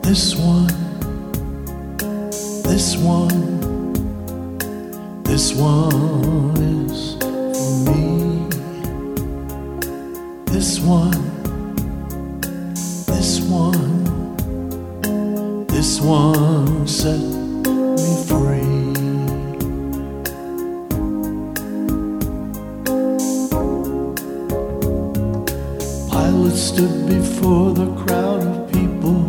This one, this one, this one is for me. This one, this one, this one set me free. Pilate stood before the crowd of people,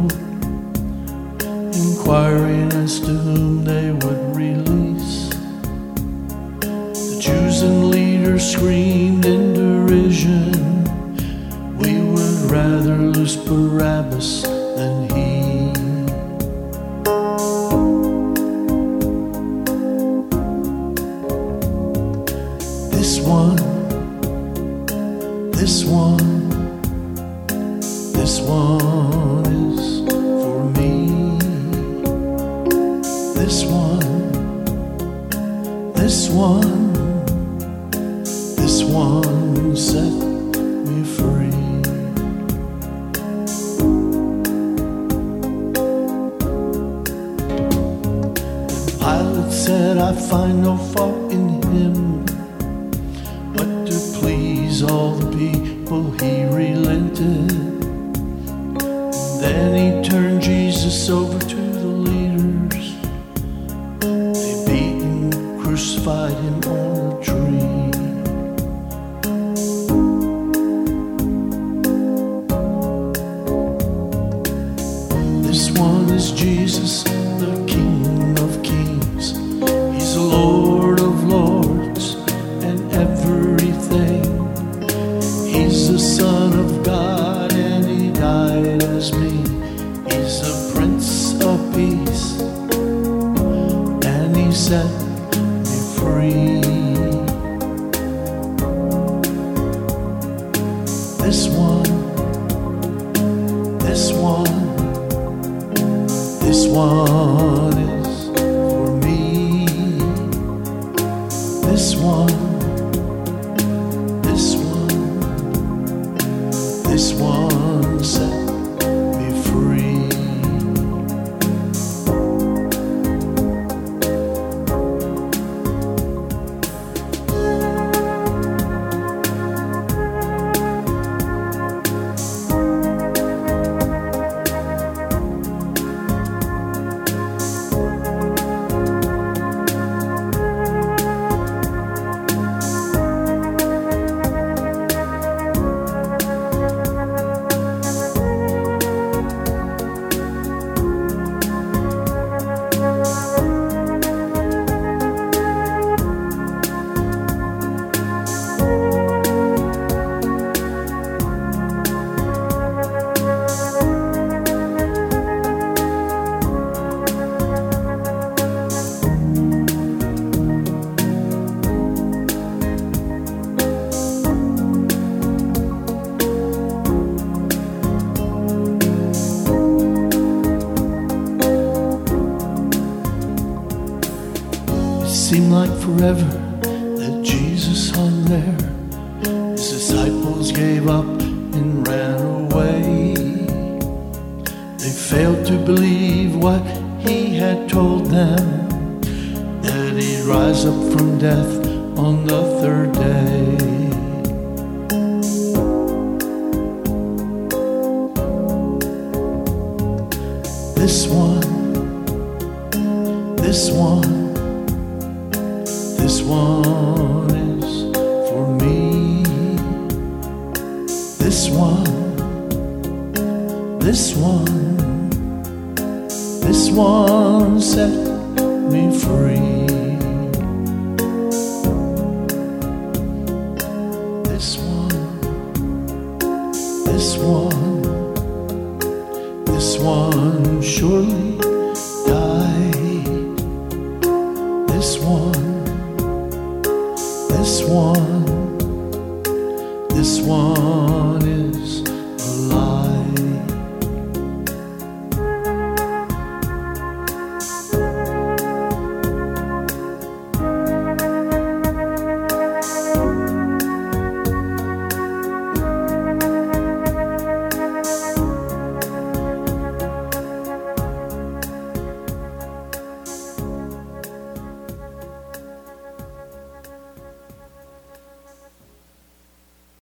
inquiring as to whom they would release. The Jews and leaders screamed in derision, "We would rather lose Barabbas than he." This one, this one, this one is for me. This one, this one, this one set me free. Pilate said, "I find no fault in him," but to please all the people he relented. Then he turned Jesus over to the leaders. They beat and crucified him on a tree. This one is Jesus, the King of Kings. He's the Lord of Lords and everything. He's the Son of God and he died as me. He's the Prince of Peace and he set me free. This one, this one, this one is for me. This one, this one, this one set me free. Seemed like forever that Jesus hung there. His disciples gave up and ran away. They failed to believe what he had told them, that he'd rise up from death on the third day. This one, this one, this one is for me. This one, this one, this one set me free. This one, this one, this one surely died. This one, this one, this one